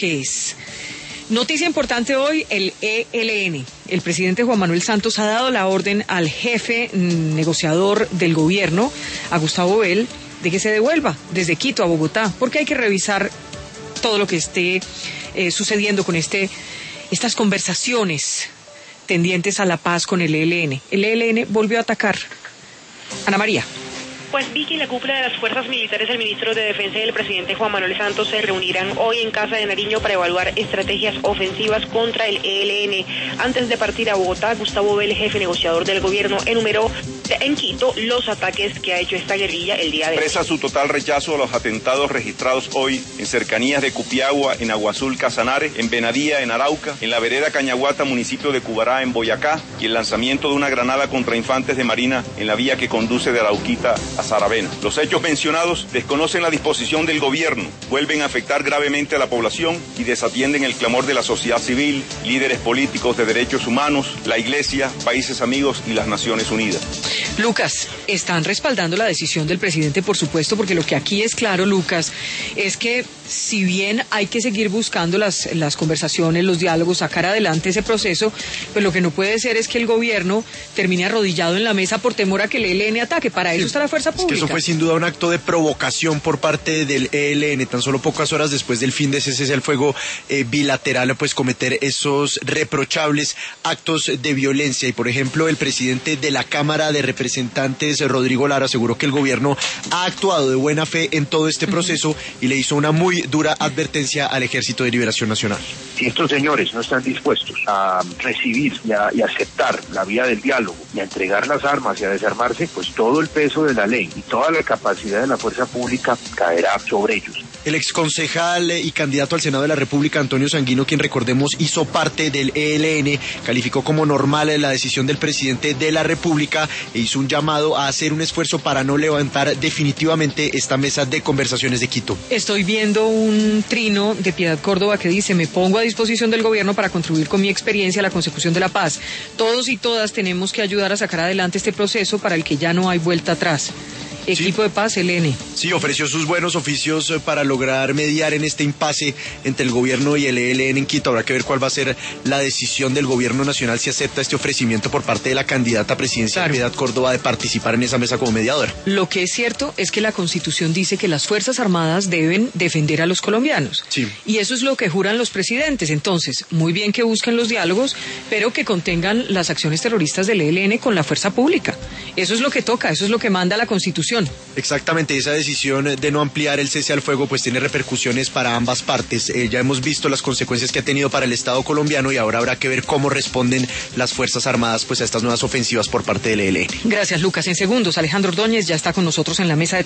que es. Noticia importante hoy, el ELN. El presidente Juan Manuel Santos ha dado la orden al jefe negociador del gobierno, a Gustavo Bell, de que se devuelva desde Quito a Bogotá, porque hay que revisar todo lo que esté sucediendo con estas conversaciones tendientes a la paz con el ELN. El ELN volvió a atacar. Ana María. Pues Vicky, la cúpula de las fuerzas militares, el ministro de Defensa y el presidente Juan Manuel Santos se reunirán hoy en Casa de Nariño para evaluar estrategias ofensivas contra el ELN. Antes de partir a Bogotá, Gustavo Bell, jefe negociador del gobierno, enumeró en Quito los ataques que ha hecho esta guerrilla el día de hoy. Expresa su total rechazo a los atentados registrados hoy en cercanías de Cupiagua, en Agua Azul, Casanare, en Venadía, en Arauca, en la vereda Cañaguata, municipio de Cubará, en Boyacá, y el lanzamiento de una granada contra infantes de marina en la vía que conduce de Arauquita a Saravena. Los hechos mencionados desconocen la disposición del gobierno, vuelven a afectar gravemente a la población y desatienden el clamor de la sociedad civil, líderes políticos de derechos humanos, la Iglesia, países amigos y las Naciones Unidas. Lucas, están respaldando la decisión del presidente, por supuesto, porque lo que aquí es claro, Lucas, es que si bien hay que seguir buscando las conversaciones, los diálogos, sacar adelante ese proceso, pues lo que no puede ser es que el gobierno termine arrodillado en la mesa por temor a que el ELN ataque. Para eso está la fuerza pública. Es que eso fue sin duda un acto de provocación por parte del ELN, tan solo pocas horas después del fin de ese cese al fuego bilateral, pues cometer esos reprochables actos de violencia. Y por ejemplo, el presidente de la Cámara de Representantes, Rodrigo Lara, aseguró que el gobierno ha actuado de buena fe en todo este proceso y le hizo una muy dura advertencia al Ejército de Liberación Nacional. Si estos señores no están dispuestos a recibir y aceptar la vía del diálogo y a entregar las armas y a desarmarse, pues todo el peso de la ley y toda la capacidad de la fuerza pública caerá sobre ellos. El exconcejal y candidato al Senado de la República, Antonio Sanguino, quien recordemos hizo parte del ELN, calificó como normal la decisión del presidente de la República e hizo un llamado a hacer un esfuerzo para no levantar definitivamente esta mesa de conversaciones de Quito. Estoy viendo un trino de Piedad Córdoba que dice: me pongo a disposición del gobierno para contribuir con mi experiencia a la consecución de la paz. Todos y todas tenemos que ayudar a sacar adelante este proceso para el que ya no hay vuelta atrás. Equipo de paz, ELN. Sí, ofreció sus buenos oficios para lograr mediar en este impasse entre el gobierno y el ELN en Quito. Habrá que ver cuál va a ser la decisión del gobierno nacional si acepta este ofrecimiento por parte de la candidata presidencial, Piedad Córdoba, de participar en esa mesa como mediadora. Lo que es cierto es que la Constitución dice que las Fuerzas Armadas deben defender a los colombianos. Sí. Y eso es lo que juran los presidentes. Entonces, muy bien que busquen los diálogos, pero que contengan las acciones terroristas del ELN con la fuerza pública. Eso es lo que toca, eso es lo que manda la Constitución. Exactamente, esa decisión de no ampliar el cese al fuego pues tiene repercusiones para ambas partes. Ya hemos visto las consecuencias que ha tenido para el Estado colombiano y ahora habrá que ver cómo responden las Fuerzas Armadas pues a estas nuevas ofensivas por parte del ELN. Gracias, Lucas. En segundos, Alejandro Ordóñez ya está con nosotros en la mesa de